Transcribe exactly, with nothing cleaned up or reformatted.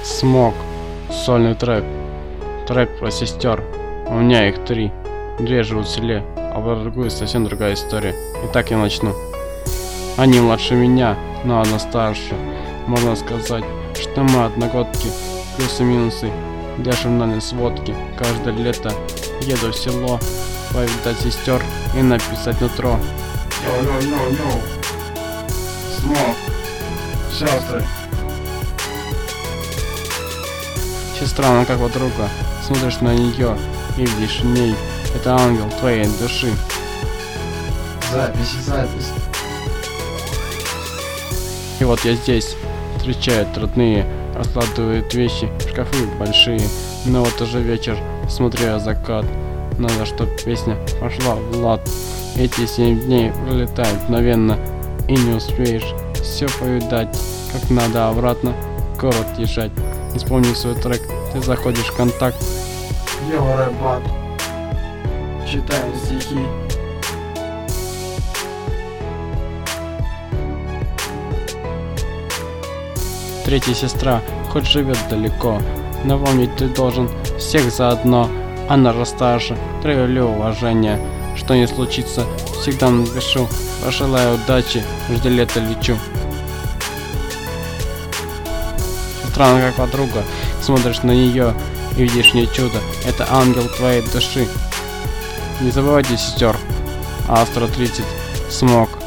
Смог. Сольный трек. Трек про сестер. У меня их три. Две живут в селе, а про другую совсем другая история. Итак, я начну. Они младше меня, но одна старше. Можно сказать, что мы одногодки. Плюсы-минусы для журнальной сводки. Каждое лето еду в село повидать сестер и написать нутро. Йоу-йоу-йоу-йоу. Смог. Сестры. Сестра, она как подруга. Смотришь на нее и видишь в ней. Это ангел твоей души. Запись, запись. И вот я здесь. Встречают родные, раскладывают вещи, шкафы большие. Но вот уже вечер, смотрю я закат. Надо, чтоб песня пошла в лад. Эти семь дней пролетают мгновенно, и не успеешь все повидать. Как надо обратно в город езжать. Не вспомни свой трек, ты заходишь в контакт. Йоу, рэп-бат. Читаем стихи. Третья сестра, хоть живет далеко, но помнить ты должен всех заодно. Она же старше, проявлю уважение. Что не случится, всегда напишу. Пожелаю удачи, жди лета лечу. Сестра, она как подруга. Смотришь на нее и видишь в ней чудо. Это ангел твоей души. Не забывайте сестер. Астро тридцать. Смог.